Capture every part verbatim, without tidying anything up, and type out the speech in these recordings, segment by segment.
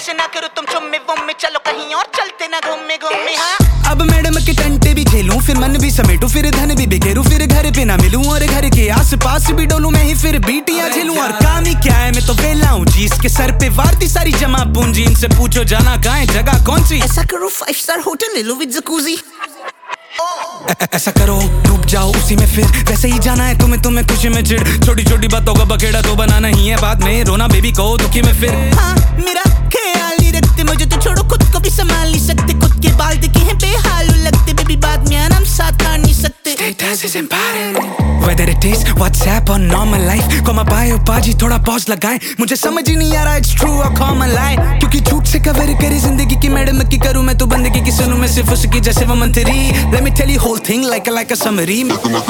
से ना करो तुम चुम्मे वुम्मे, चलो कहीं और चलते ना घूमे घूमे। हाँ अब मैडम के टंटे भी खेलूं, फिर मन भी समेटूं, फिर धन भी बिखेरूं, फिर घर पे ना मिलूं और घर के आस पास भी डोलूं मैं ही, फिर बीटियां झेलूं। और काम ही क्या है, मैं तो वेला हूं जी, इसके सर पे वार दी सारी जमा पूंजी। इनसे पूछो जाना कहाँ है, जगह कौन सी? ऐसा करो फाइव स्टार होटल ले लो विद जकूजी। ऐसा करो डूब जाओ उसी में, फिर वैसे ही जाना है तुम्हें, तुम्हें खुशी में चिढ़। छोटी छोटी बातों का बखेड़ा तो बनाना ही है, बाद में रोना बेबी को दुखी में फिर। हाँ मेरा ख्याल नहीं रखते, मुझे तो छोड़ो खुद को भी संभाल नहीं सकते, खुद के बाल दिखे हैं बेहाल लगते, बेबी बाद में आराम साथ काट नहीं सकते। Status is important whether it is WhatsApp or normal life, को मैं पाए पाजी थोड़ा पॉज लगाए, मुझे समझ ही नहीं आ रहा it's true or common lie, क्योंकि झूठ से कवर करे जिंदगी की मैडम की करूं मैं तो बंदगी की, सुनूं मैं सिर्फ उसकी जैसे वो मंत्री। Let me tell you whole thing like a like a summary।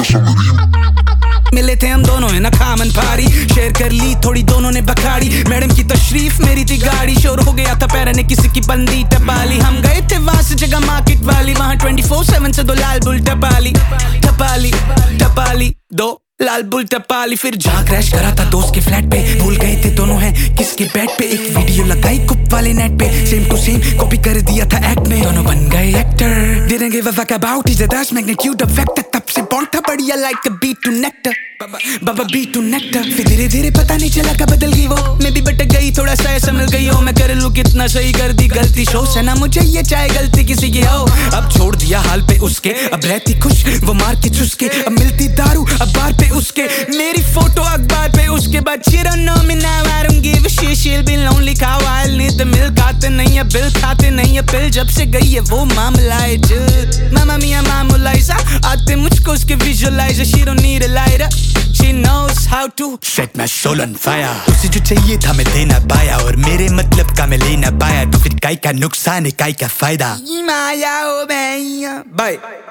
मिले थे हम दोनों है ना खामन पारी, शेयर कर ली थोड़ी दोनों ने बखाड़ी, मैडम की तशरीफ मेरी थी गाड़ी, शोर हो गया था पैर ने किसी की बंदी टपाली। हम गए थे वहां से जगह मार्केट वाली, वहां ट्वेंटी फोर सेवन से दो लाल बुल टपाली टपाली टपाली दो लाल बुल टपाली। फिर जहाँ क्रैश करा था दोस्त के फ्लैट पे, भूल गए थे दोनों हैं किसके बेड पे, एक वीडियो लगाई कुप वाले नेट पे, सेम टू सेम कॉपी कर दिया था एक्ट में, दोनों बन गए actor. Didn't give a fuck about his that's magnitude of factor, तब से बॉन्ड था बढ़िया like a beat to nectar, Baba beat to nectar। फिर धीरे धीरे पता नहीं चला कब बदल गई वो, मैं भी भटक गई थोड़ा सा संभल गई हो, मैं कर लूं कितना सही कर दी गलती, शो से ना मुझे ये चाहे गलती किसी की हो। अब छोड़ दिया हाल पे उसके, अब रहती खुश वो मार के चुसके, अब मिलती दारू अब बार पे उसके, मेरी फोटो अखबार पे उसके बाद। She don't know me now, I don't give a shit, she'll be lonely cow, I'll need the milk। आते नहीं है बिल, खाते नहीं है पिल, जब से गई है वो मामला है जुद। मामा मिया मामूलाइजा आते मुझको उसके visualiser, she don't need a lighter, she knows how to set my soul on fire। उसे जो चाहिए था मैं दे ना पाया, और मेरे मतलब का मैं ले ना पाया, तो फिर काई का नुकसान है काई का फायदा। माया ओ भैया बाय।